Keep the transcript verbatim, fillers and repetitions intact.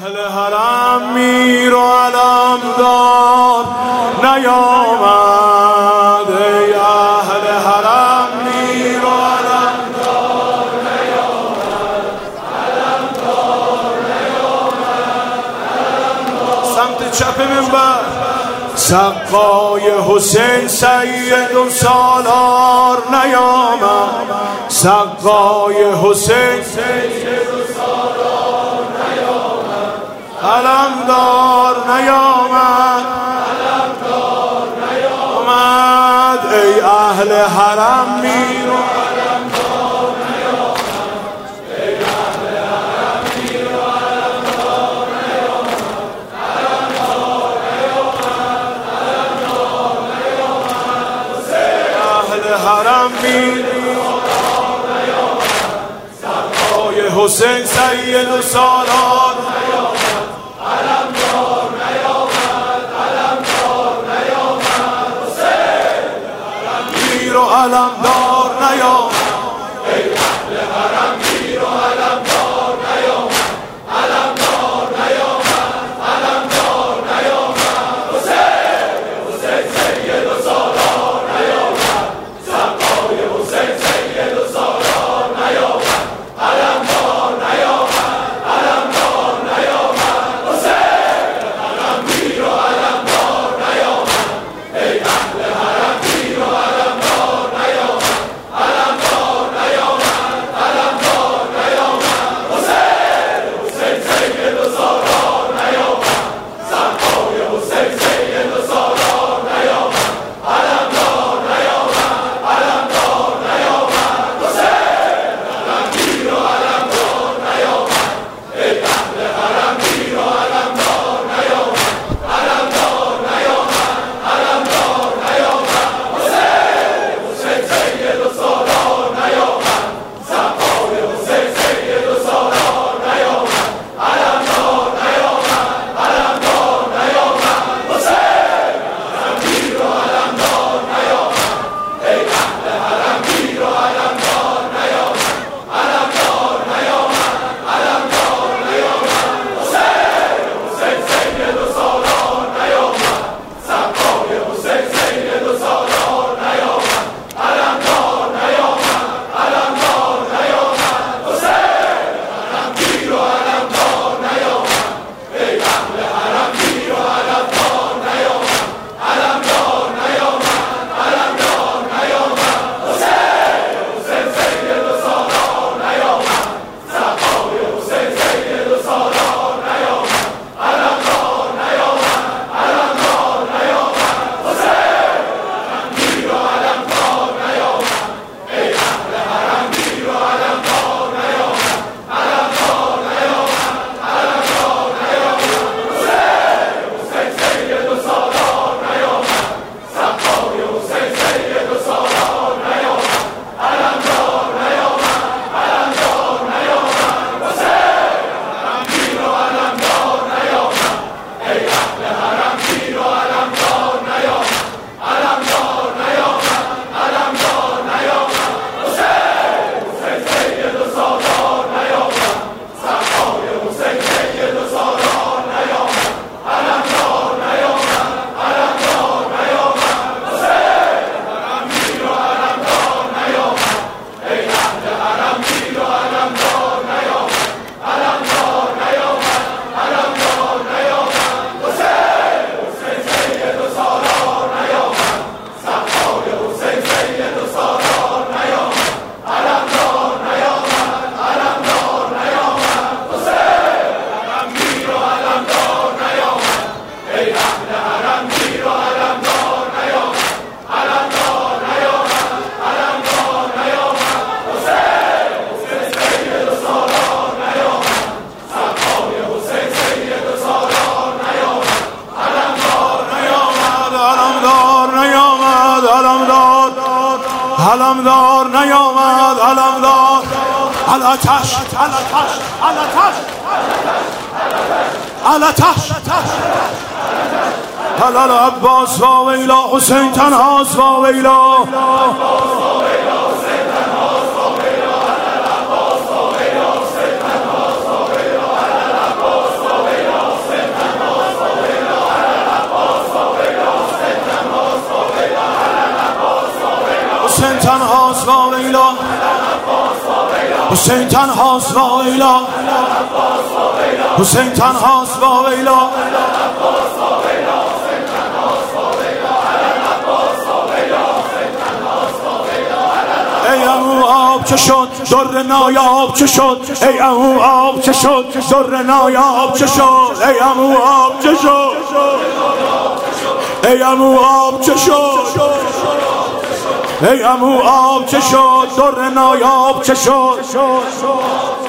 اهل حرم میر و علمدار نیامد، ای اهل حرم میر و علمدار نیامد، علمدار نیامد، علمدار. سمت چپ منبر سقای حسین سید و سالار نیامد، سقای حسین سید و سالار نیامد، علمدار نیامد، علمدار نیامد، ای اهل حرم میر و علمدار نیامد، ای اهل حرم میر و علمدار نیامد، علمدار نیامد، علمدار نیامد، اهل حرم میر حسین سید و سالار نیامد، علمدار نیامد، علمدار نیامد، حسین حرم میر و علمدار نیامد، ای اهل حرم میر و علمدار نیامد، علمدار نیامد، علمدار نیامد، حسین حسین سید و سالار نیامد، سقای حسین سید و سالار نیامد، علمدار نیامد، علمدار نیامد، حسین حرم میر و علمدار نیامد، ای اهل حرم میر و علمدار نیامد، علمدار نیامد، علمدار نیامد، حسین حسین سید و سالار نیامد، سقای حسین سید و سالار نیامد، علمدار نیامد، علمدار نیامد، حسین حرم میر و علمدار نیامد، ای اهل حرم میر و علمدار نیامد، علمدار نیامد، علمدار نیامد، حسین حسین سید و سالار نیامد، سقای حسین سید و سالار نیامد، علمدار نیامد، علمدار نیامد، حسین حرم میر و علمدار نیامد، ای اهل حرم میر و علمدار نیامد، علمدار نیامد، علمدار نیامد، حسین حسین سید و سالار نیامد، سقای حسین سید و سالار نیامد، علمدار نیامد، علمدار نیامد، حسین حرم میر و علمدار نیامد، ای اهل حرم میر و علمدار نیامد، علمدار نیامد، علمدار نیامد، حسین حسین سید و سالار نیامد، سقای حسین سید و سالار نیامد، علمدار نیامد، علمدار نیامد، حسین حرم میر و علمدار نیامد، ای اهل حرم میر و علمدار نیامد، علمدار نیامد، علمدار نیامد، حسین حسین سید و سالار نیامد، سقای حسین سید و سالار نیامد، علمدار نیامد، علمدار نیامد، حسین حرم میر و علمدار نیامد، ای اهل حرم میر و علمدار نیامد، علمدار نیامد، علمدار نیامد، حسین حسین سید و سالار نیامد، سقای حسین سید و سالار نیامد، علمدار نیامد، علمدار نیامد، حسین حرم میر و علمدار نیامد، ای اهل حرم میر و علمدار نیامد، علمدار نیامد، علمدار نیامد، حسین حسین سید و سالار نیامد، سقای حسین سید و سالار نیامد، علمدار نیامد، علمدار نیامد، حسین حرم میر و علمدار نیامد، ای اهل حرم میر و علمدار نیامد، علمدار نیامد، علمدار نیامد، حسین حسین سید و سالار نیامد، سقای حسین سید و سالار نیامد، علمدار نیامد، علمدار نیامد، علمدار علمدار نیامد، علمدار علتش علتش علتش علتش علل عباس و ویلا حسین تنهاست و ویلا حسین تنهاست وا ویلا حسین تنهاست وا ویلا ای عمو آب چه شد در نایاب چه شد ای عمو آب چه شد در نایاب چه شد ای عمو آب چه شد ای عمو آب چه شد ای عمو آب چه شد در نایاب چه شد